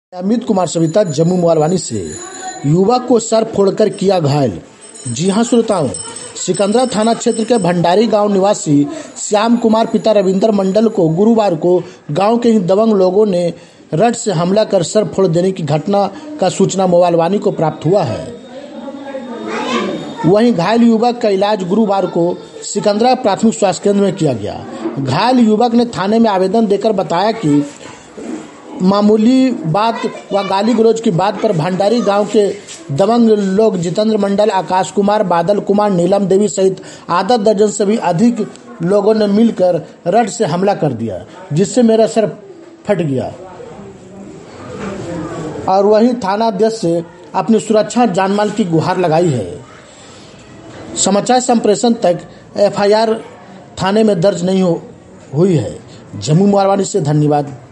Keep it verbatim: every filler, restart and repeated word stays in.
अमित कुमार सविता जम्मू मोबालवानी से युवक को सर फोड़कर किया घायल। जी हां श्रोताओं, सिकंदरा थाना क्षेत्र के भंडारी गांव निवासी श्याम कुमार पिता रविंद्र मंडल को गुरुवार को गांव के ही दबंग लोगों ने रड से हमला कर सर फोड़ देने की घटना का सूचना मोबालवानी को प्राप्त हुआ है। वहीं घायल युवक का इलाज गुरुवार को सिकंदरा प्राथमिक स्वास्थ्य केंद्र में किया गया। घायल युवक ने थाने में आवेदन देकर बताया कि मामूली बात व गाली गलौज की बात पर भंडारी गांव के दबंग लोग जितेंद्र मंडल, आकाश कुमार, बादल कुमार, नीलम देवी सहित आधा दर्जन से भी अधिक लोगों ने मिलकर रड से हमला कर दिया, जिससे मेरा सर फट गया और वहीं थानाध्यक्ष से अपनी सुरक्षा और जानमाल की गुहार लगाई है। समाचार संप्रेषण तक एफ आई आर थाने में दर्ज नहीं हो, हुई है। जम्मू मोबालवानी से धन्यवाद।